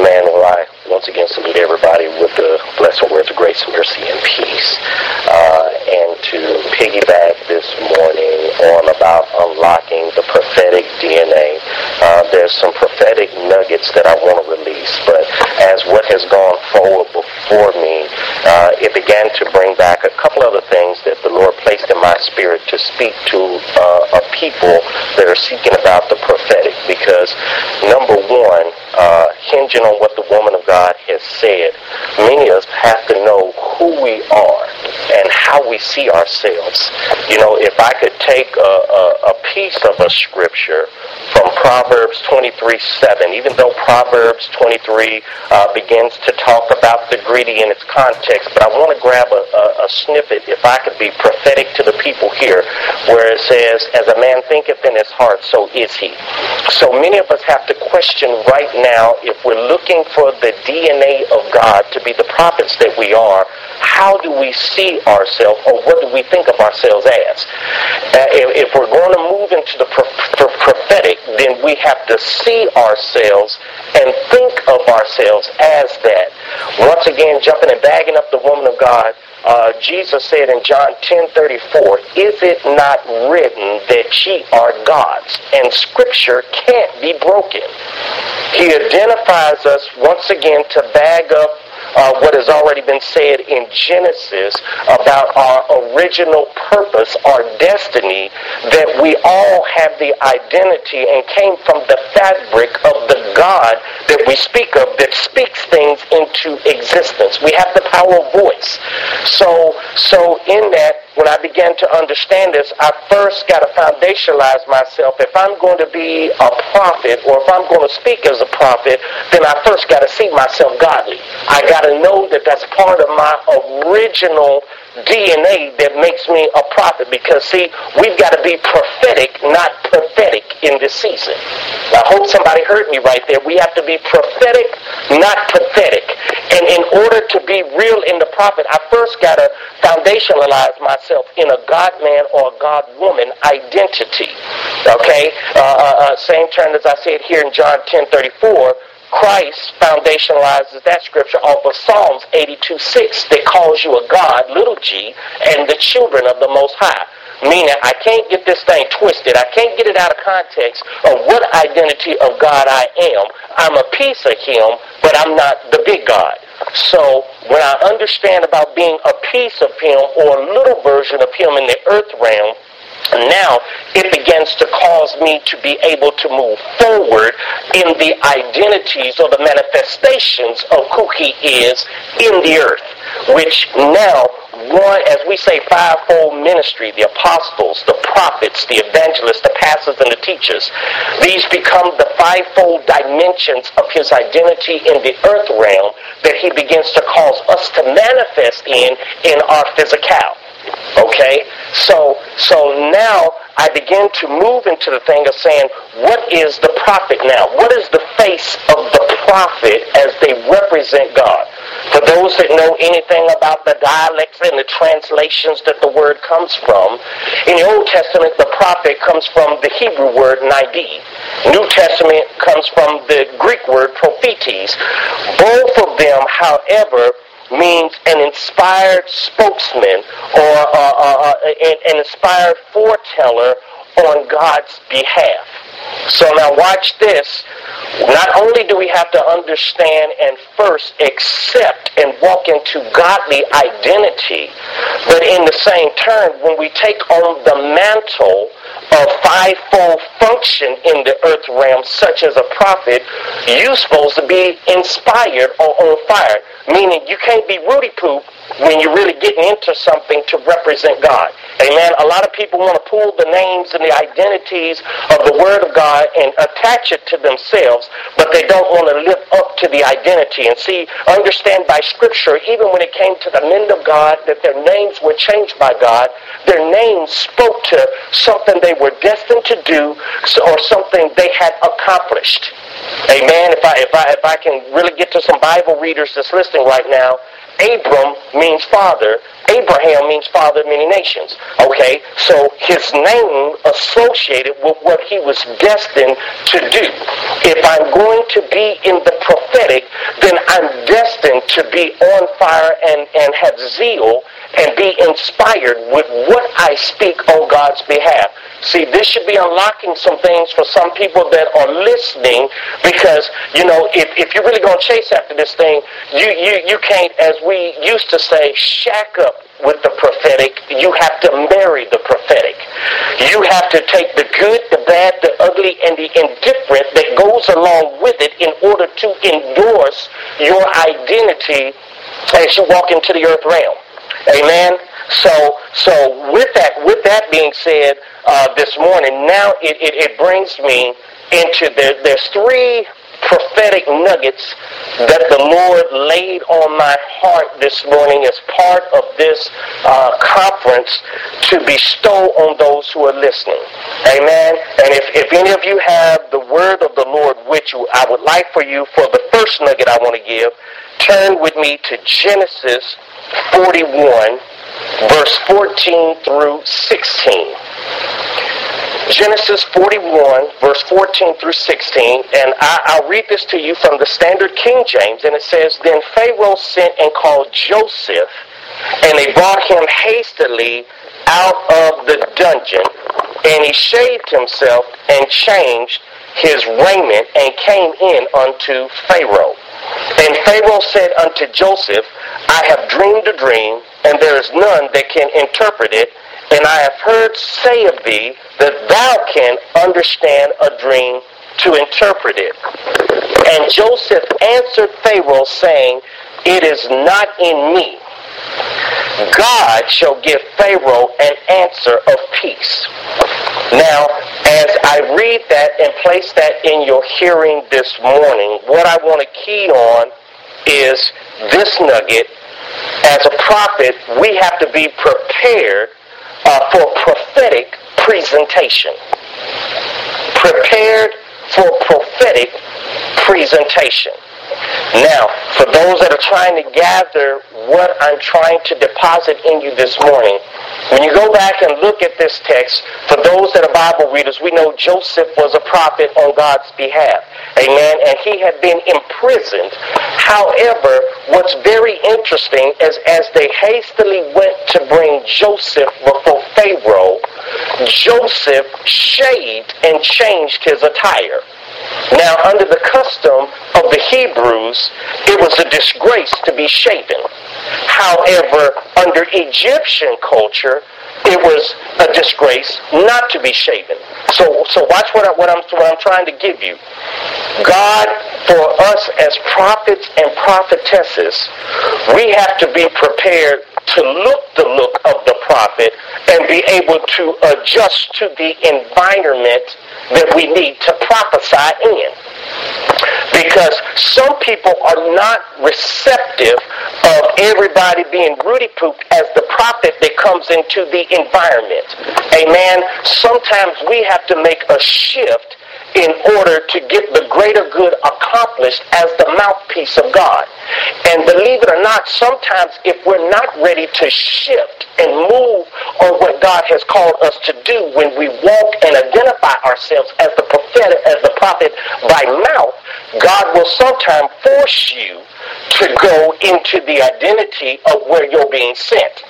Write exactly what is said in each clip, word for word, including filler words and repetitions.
Amen. Well, I once again salute everybody with the blessed words of grace, mercy, and peace. Uh, and to piggyback this morning on about unlocking the prophetic D N A, uh, there's some prophetic nuggets that I want to release. But as what has gone forward before me, uh, it began to bring back a couple other things that the Lord placed in my spirit to speak to uh, a people that are seeking about the prophetic. Because number one, uh, hinging on what the woman of God has said, many of us have to know who we are and how we see ourselves. You know, if I could take a, a, a piece of a scripture from Proverbs twenty-three seven, even though Proverbs twenty-three uh, begins to talk about the greedy in its context, but I want to grab a, a, a snippet, if I could be prophetic to the people here, where it says, as a man thinketh in his heart, so is he. So many of us have to question right now, if we're looking for the D N A of God to be the prophets that we are, how do we see ourselves, or what do we think of ourselves as? Uh, if, if we're going to move into the pro- pro- prophetic, then we have to see ourselves and think of ourselves as that. Once again, jumping and bagging up the woman of God, uh, Jesus said in John ten thirty-four, is it not written that ye are gods? And Scripture can't be broken. He identifies us once again to bag up Uh, what has already been said in Genesis about our original purpose, our destiny, that we all have the identity and came from the fabric of the God that we speak of, that speaks things into existence. We have the power of voice. So, so in that, when I began to understand this, I first got to foundationalize myself. If I'm going to be a prophet, or if I'm going to speak as a prophet, then I first got to see myself godly. I got to know that that's part of my original D N A that makes me a prophet. Because, see, we've got to be prophetic, not pathetic in this season. I hope somebody heard me right there. We have to be prophetic, not pathetic. And in order to be real in the prophet, I first got to foundationalize myself in a God-man or a God-woman identity. Okay? Uh, uh, uh, same term as I said here in John ten thirty-four, Christ foundationalizes that scripture off of Psalms eighty-two six that calls you a God, little g, and the children of the Most High. Meaning, I can't get this thing twisted. I can't get it out of context of what identity of God I am. I'm a piece of Him, but I'm not the big God. So, when I understand about being a piece of Him, or a little version of Him in the earth realm, now it begins to cause me to be able to move forward in the identities or the manifestations of who He is in the earth. Which now, one, as we say, fivefold ministry, the apostles, the prophets, the evangelists, the pastors, and the teachers, these become the fivefold dimensions of His identity in the earth realm that He begins to cause us to manifest in, in our physical. Okay, so so now I begin to move into the thing of saying, what is the prophet now? What is the face of the prophet as they represent God? For those that know anything about the dialects and the translations that the word comes from, in the Old Testament, the prophet comes from the Hebrew word nabi. New Testament comes from the Greek word prophetes. Both of them, however, means an inspired spokesman, or uh, uh, an, an inspired foreteller on God's behalf. So now watch this. Not only do we have to understand and first accept and walk into godly identity, but in the same turn, when we take on the mantle of fivefold function in the earth realm, such as a prophet, you're supposed to be inspired or on fire. Meaning you can't be Rudy Poop when you're really getting into something to represent God. Amen. A lot of people want to pull the names and the identities of the Word of God and attach it to themselves, but they don't want to live up to the identity. And see, understand by Scripture, even when it came to the men of God, that their names were changed by God. Their names spoke to something they were destined to do, or something they had accomplished. Amen. If I if I if I can really get to some Bible readers that's listening right now, Abram means father. Abraham means father of many nations. Okay, so his name associated with what he was destined to do. If I'm going to be in the prophetic, then I'm destined to be on fire and, and have zeal and be inspired with what I speak on God's behalf. See, this should be unlocking some things for some people that are listening, because, you know, if, if you're really going to chase after this thing, you, you, you can't, as we used to say, shack up with the prophetic. You have to marry the prophetic. You have to take the good, the bad, the ugly, and the indifferent that goes along with it in order to endorse your identity as you walk into the earth realm. Amen. So, so with that, with that being said, uh, this morning, now it, it, it brings me into there. There's three prophetic nuggets that the Lord laid on my heart this morning as part of this uh, conference to bestow on those who are listening. Amen. And if, if any of you have the word of the Lord with you, I would like for you, for the first nugget I want to give, turn with me to Genesis forty-one, verse fourteen through sixteen. Genesis forty-one, verse fourteen through sixteen, and I, I'll read this to you from the Standard King James, and it says, Then Pharaoh sent and called Joseph, and they brought him hastily out of the dungeon, and he shaved himself and changed his raiment and came in unto Pharaoh. And Pharaoh said unto Joseph, I have dreamed a dream, and there is none that can interpret it. And I have heard say of thee that thou can understand a dream to interpret it. And Joseph answered Pharaoh, saying, It is not in me. God shall give Pharaoh an answer of peace. Now, as I read that and place that in your hearing this morning, what I want to key on is this nugget. As a prophet, we have to be prepared uh, for prophetic presentation. Prepared for prophetic presentation. Now, for those that are trying to gather what I'm trying to deposit in you this morning, when you go back and look at this text, for those that are Bible readers, we know Joseph was a prophet on God's behalf. Amen. And he had been imprisoned. However, what's very interesting is as they hastily went to bring Joseph before Pharaoh, Joseph shaved and changed his attire. Now, under the custom of the Hebrews, it was a disgrace to be shaven. However, under Egyptian culture, it was a disgrace not to be shaven. So, so watch what, I, what, I'm, what I'm trying to give you. God, for us as prophets and prophetesses, we have to be prepared to look the look of the prophet and be able to adjust to the environment that we need to prophesy in. Because some people are not receptive of everybody being rooty-pooped as the prophet that comes into the environment. Amen. Sometimes we have to make a shift in order to get the greater good accomplished as the mouthpiece of God. And believe it or not, sometimes if we're not ready to shift and move on what God has called us to do, when we walk and identify ourselves as the prophet, as the prophet by mouth, God will sometimes force you to go into the identity of where you're being sent.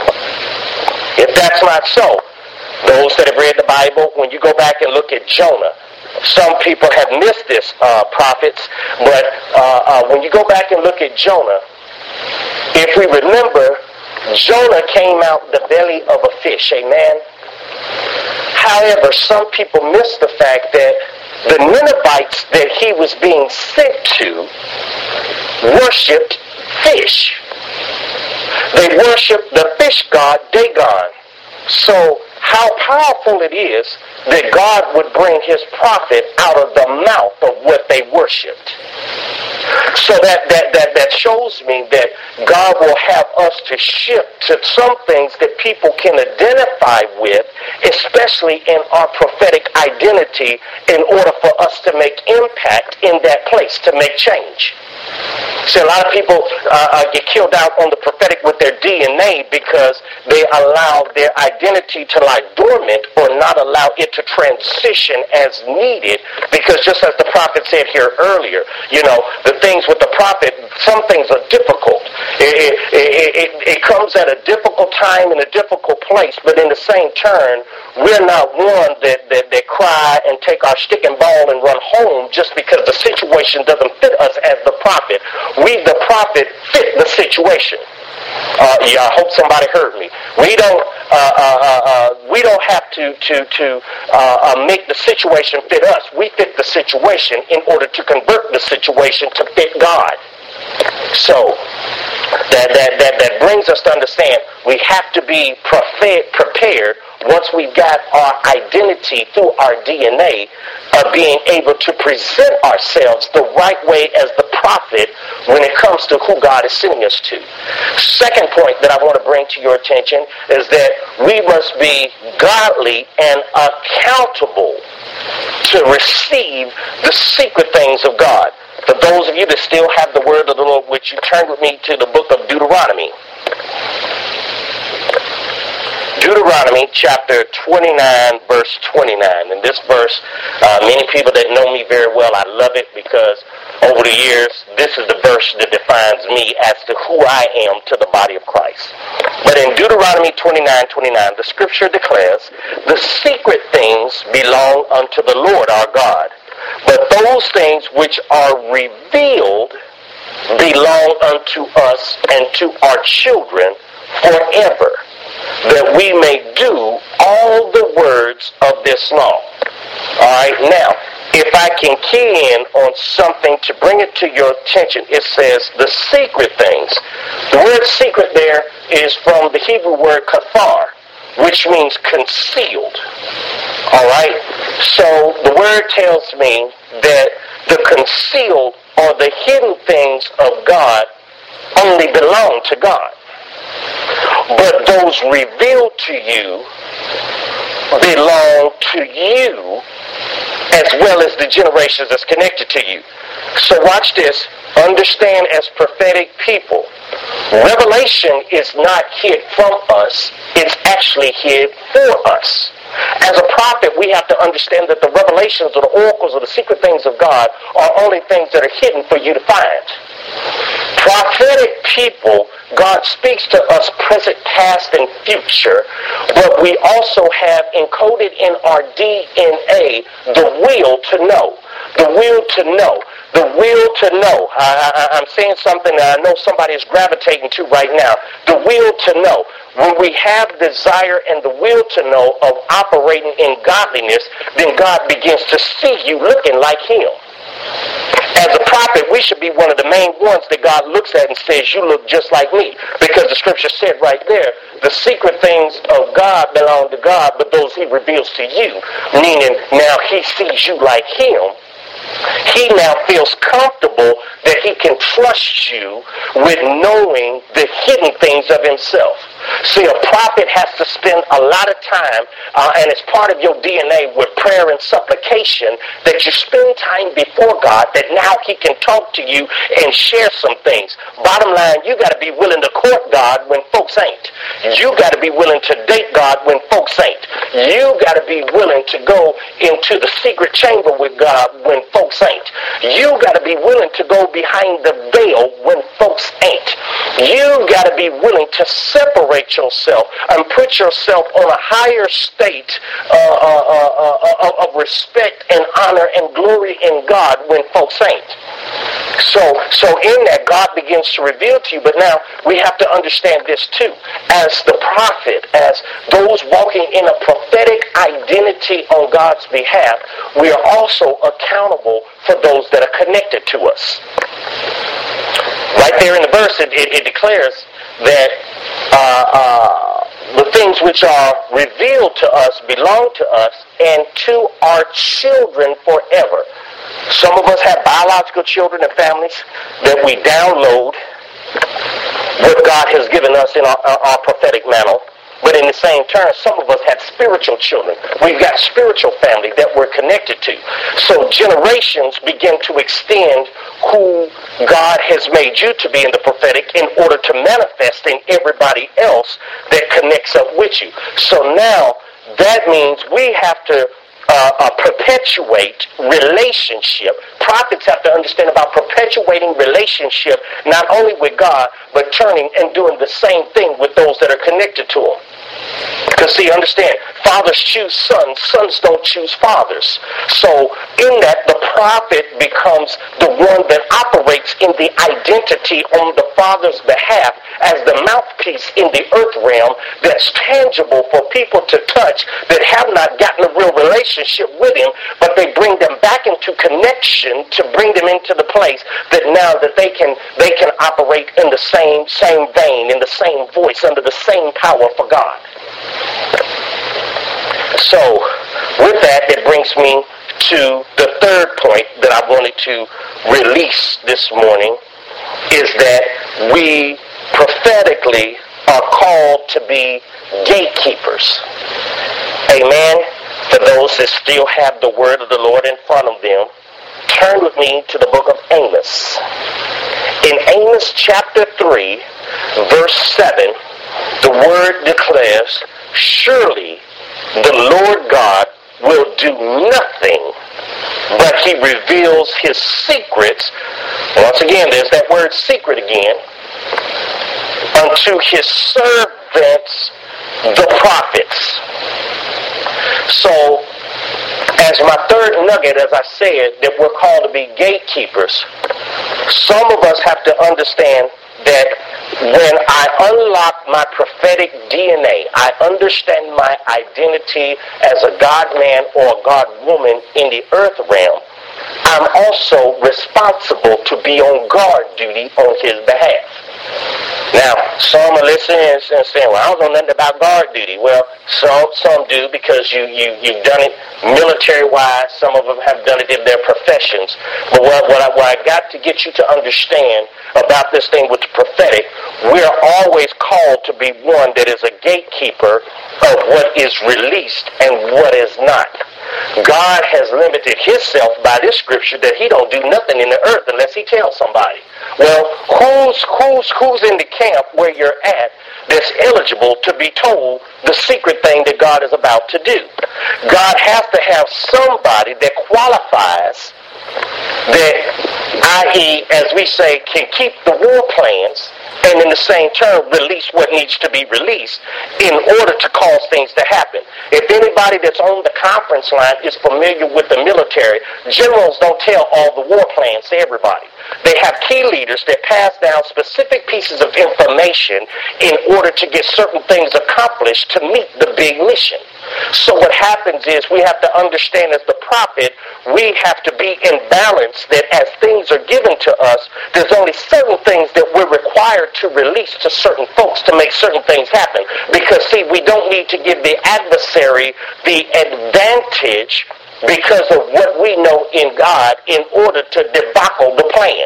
If that's not so, those that have read the Bible, when you go back and look at Jonah, some people have missed this, uh, prophets, but uh, uh, when you go back and look at Jonah, if we remember, Jonah came out the belly of a fish, amen? However, some people miss the fact that the Ninevites that he was being sent to worshipped fish. They worshipped the fish god Dagon. So how powerful it is that God would bring his prophet out of the mouth of what they worshipped. So that, that, that, that shows me that God will have us to shift to some things that people can identify with, especially in our prophetic identity, in order for us to make impact in that place, to make change. See, a lot of people uh, uh, get killed out on the prophetic with their D N A because they allow their identity to lie dormant or not allow it to transition as needed. Because just as the prophet said here earlier, you know, the things with the prophet, some things are difficult. It, it, it, it, it comes at a difficult time in a difficult place, but in the same turn, we're not one that, that, that cry and take our stick and ball and run home just because the situation doesn't fit us as the prophet. We, the prophet, fit the situation. Uh, yeah, I hope somebody heard me. We don't, uh, uh, uh, we don't have to to to uh, uh, make the situation fit us. We fit the situation in order to convert the situation to fit God. So that that that, that brings us to understand we have to be prepared once we've got our identity through our D N A of being able to present ourselves the right way as the prophet when it comes to who God is sending us to. Second point that I want to bring to your attention is that we must be godly and accountable to receive the secret things of God. For those of you that still have the word of the Lord, which you turn with me to the book of Deuteronomy. Deuteronomy chapter twenty-nine, verse twenty-nine. In this verse, uh, many people that know me very well, I love it because over the years, this is the verse that defines me as to who I am to the body of Christ. But in Deuteronomy twenty-nine, twenty-nine, the scripture declares, the secret things belong unto the Lord our God. But those things which are revealed belong unto us and to our children forever, that we may do all the words of this law. All right, now, if I can key in on something to bring it to your attention, it says the secret things. The word secret there is from the Hebrew word kathar, which means concealed. All right, so the word tells me that the concealed or the hidden things of God only belong to God. But those revealed to you belong to you as well as the generations that's connected to you. So watch this. Understand as prophetic people, revelation is not hid from us. It's actually hid for us. As a prophet, we have to understand that the revelations or the oracles or the secret things of God are only things that are hidden for you to find. Prophetic people, God speaks to us present, past, and future, but we also have encoded in our D N A the will to know. The will to know. The will to know. I, I, I'm saying something that I know somebody is gravitating to right now. The will to know. When we have desire and the will to know of operating in godliness, then God begins to see you looking like Him. As a prophet, we should be one of the main ones that God looks at and says, you look just like me. Because the scripture said right there, the secret things of God belong to God, but those He reveals to you. Meaning, now He sees you like Him. He now feels comfortable that He can trust you with knowing the hidden things of Himself. See, a prophet has to spend a lot of time, uh, and it's part of your D N A with prayer and supplication, that you spend time before God, that now He can talk to you and share some things. Bottom line, you got to be willing to court God when folks ain't. You got to be willing to date God when folks ain't. You got to be willing to go into the secret chamber with God when folks ain't. You got to be willing to go behind the veil when folks ain't. You got to be willing to separate yourself and put yourself on a higher state uh, uh, uh, uh, of respect and honor and glory in God when folks ain't. So, so in that, God begins to reveal to you. But now we have to understand this too. As the prophet, as those walking in a prophetic identity on God's behalf, we are also accountable for those that are connected to us. Right there in the verse, it, it, it declares that uh, uh, the things which are revealed to us belong to us and to our children forever. Some of us have biological children and families that we download what God has given us in our, our prophetic mantle. But in the same turn, some of us have spiritual children. We've got spiritual family that we're connected to. So generations begin to extend who God has made you to be in the prophetic in order to manifest in everybody else that connects up with you. So now that means we have to uh, uh, perpetuate relationship. Prophets have to understand about perpetuating relationship not only with God, but turning and doing the same thing with those that are connected to Him. Because see, understand, fathers choose sons, sons don't choose fathers. So in that, the prophet becomes the one that operates in the identity on the father's behalf as the mouthpiece in the earth realm that's tangible for people to touch that have not gotten a real relationship with him, but they bring them back into connection to bring them into the place that now that they can they can operate in the same same vein, in the same voice, under the same power for God. So, with that, it brings me to the third point that I wanted to release this morning, is that we prophetically are called to be gatekeepers. Amen. For those that still have the word of the Lord in front of them, turn with me to the book of Amos. In Amos chapter three, verse seven, the word declares, "Surely the Lord God will do nothing, but He reveals His secrets," once again, there's that word secret again, "unto His servants, the prophets." So, as my third nugget, as I said, that we're called to be gatekeepers, some of us have to understand that when I unlock my prophetic D N A, I understand my identity as a God-man or a God-woman in the earth realm, I'm also responsible to be on guard duty on His behalf. Now, some are listening and saying, well, I don't know nothing about guard duty. Well, some some do, because you, you, you've done it military-wise. Some of them have done it in their professions. But what, what, I, what I got to get you to understand about this thing with the prophetic, we're always called to be one that is a gatekeeper of what is released and what is not. God has limited Himself by this scripture that He don't do nothing in the earth unless He tells somebody. Well, who's who's who's in the camp where you're at that's eligible to be told the secret thing that God is about to do? God has to have somebody that qualifies, that, that is, as we say, can keep the war plans and in the same term release what needs to be released in order to cause things to happen. If anybody that's on the conference line is familiar with the military, generals don't tell all the war plans to everybody. They have key leaders that pass down specific pieces of information in order to get certain things accomplished to meet the big mission. So what happens is we have to understand as the prophet, we have to be in balance, that as things are given to us, there's only certain things that we're required to release to certain folks to make certain things happen. Because, see, we don't need to give the adversary the advantage because of what we know in God in order to debacle the plan.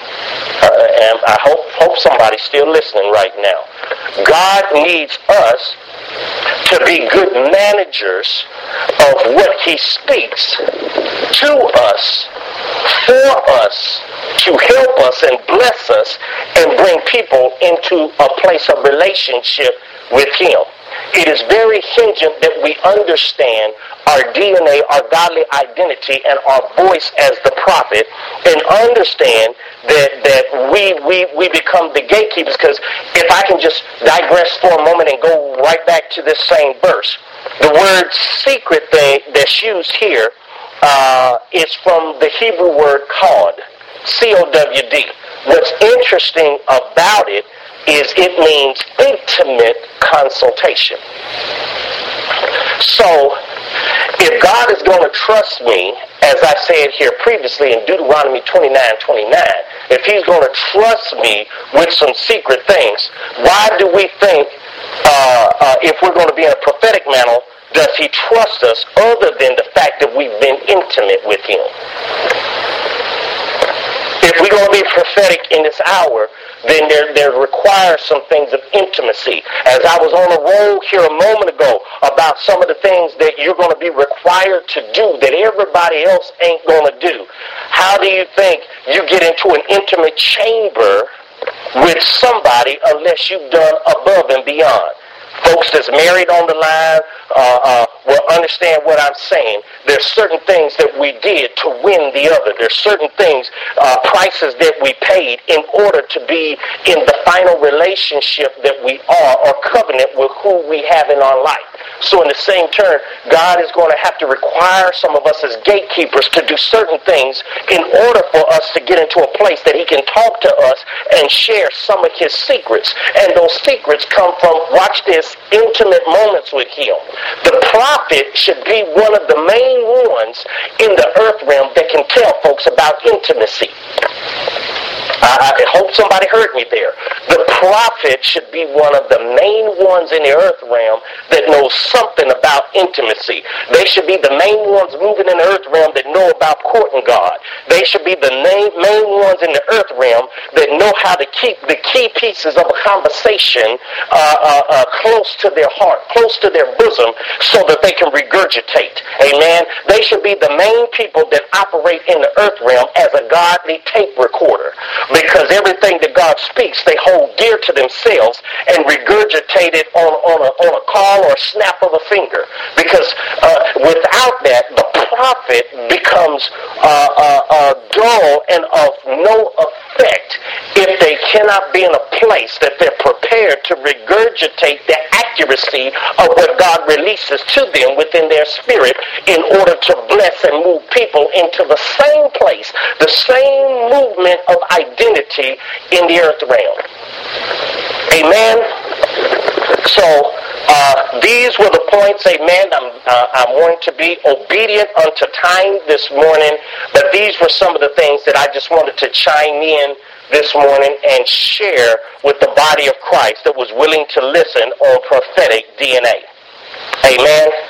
Uh, and I hope, hope somebody's still listening right now. God needs us to be good managers of what He speaks to us, for us, to help us and bless us and bring people into a place of relationship with Him. It is very hingent that we understand our D N A, our godly identity, and our voice as the prophet, and understand that, that we, we, we become the gatekeepers. Because if I can just digress for a moment and go right back to this same verse, the word secret thing that's used here uh, is from the Hebrew word cod, C O W D. What's interesting about it is it means intimate consultation. So, if God is going to trust me, as I said here previously in Deuteronomy twenty-nine twenty-nine, if He's going to trust me with some secret things, why do we think, uh, uh, if we're going to be in a prophetic mantle, does He trust us other than the fact that we've been intimate with Him? If If we're going to be prophetic in this hour, then there, there requires some things of intimacy. As I was on a roll here a moment ago about some of the things that you're going to be required to do that everybody else ain't going to do. How do you think you get into an intimate chamber with somebody unless you've done above and beyond? Folks that's married on the line uh, uh, will understand what I'm saying. There's certain things that we did to win the other. There's certain things, uh, prices that we paid in order to be in the final relationship that we are, or covenant with who we have in our life. So in the same turn, God is going to have to require some of us as gatekeepers to do certain things in order for us to get into a place that he can talk to us and share some of his secrets. And those secrets come from, watch this, intimate moments with him. The prophet should be one of the main ones in the earth realm that can tell folks about intimacy. I, I hope somebody heard me there. The prophet should be one of the main ones in the earth realm that knows something about intimacy. They should be the main ones moving in the earth realm that know about courting God. They should be the main, main ones in the earth realm that know how to keep the key pieces of a conversation uh, uh, uh, close to their heart, close to their bosom, so that they can regurgitate. Amen. They should be the main people that operate in the earth realm as a godly tape recorder. Because everything that God speaks, they hold dear to themselves and regurgitate it on, on, a, on a call or a snap of a finger. Because uh, without that, the prophet becomes uh, uh, uh, dull and of no effect if they cannot be in a place that they're prepared to regurgitate the accuracy of what God releases to them within their spirit in order to bless and move people into the same place, the same movement of identity in the earth realm. Amen. So uh, these were the points. Amen. I'm uh, I'm going to be obedient unto time this morning, but these were some of the things that I just wanted to chime in this morning and share with the body of Christ that was willing to listen on prophetic D N A. Amen.